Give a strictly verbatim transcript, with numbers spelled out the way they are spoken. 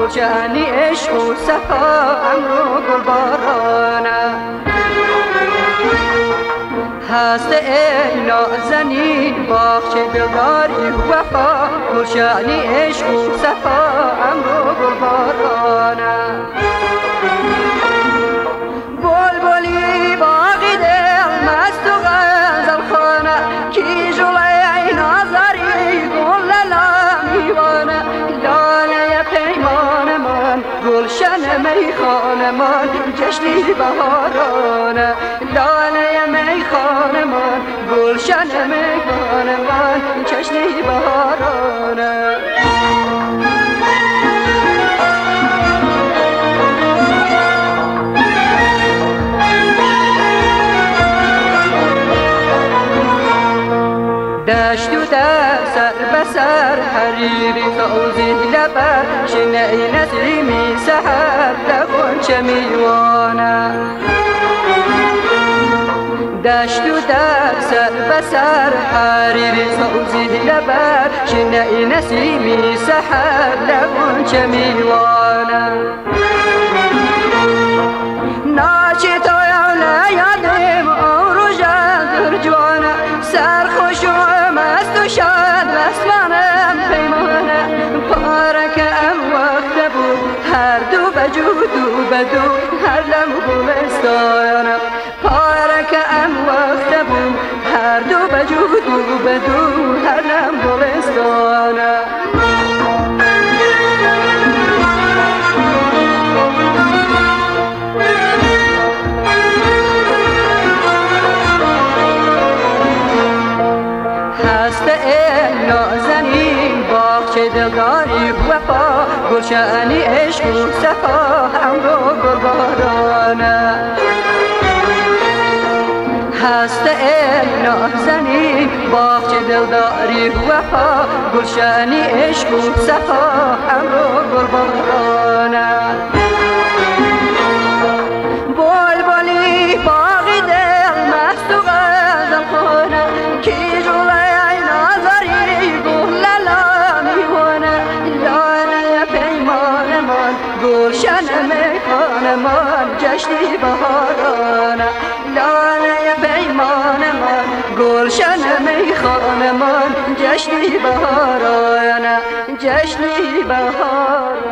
گلشنی عشق و صفا امر و گلبارانه هست ای نازنین باغچه دلداری وفا گلشنی عشق و صفا امر و گلبارانه بلبلی باغی دل مست و غزل خانه کی جلوی نازاری گل لاله میوانه لاله پیمان من گلشن میخانه من جشنی بهارانه لاله میخانه من گلشن میخانه من جشنی بهارانه دشت و در سر بسر حریری فوزی لبر شنعی نسیمی سحر لغنچه میوانه دشت و در سر بسر حریری فوزی لبر شنعی نسیمی سحر لغنچه میوانه ناچه تایانه یادم اون رو جدر جوانه سرخوش و شاد وصلانم پیمانه پارکم وقت بود هر دو بجود و بدو هر لم گلستانه پارکم وقت بود هر دو بجود و بدو هر لم گلستانه نازنین باغچه دلداری وفا گلشنی عشق و صفا امر و گلبارانه هست ای نازنین باغچه دلداری وفا گلشنی عشق و صفا امر و گلبارانه بلبلی باغی دل مست و غزل خانه کی جلوی گلشن میخانه من جشنی بهارانه لاله پیمان من گلشن میخانه من جشنی بهارانه جشنی بهارانه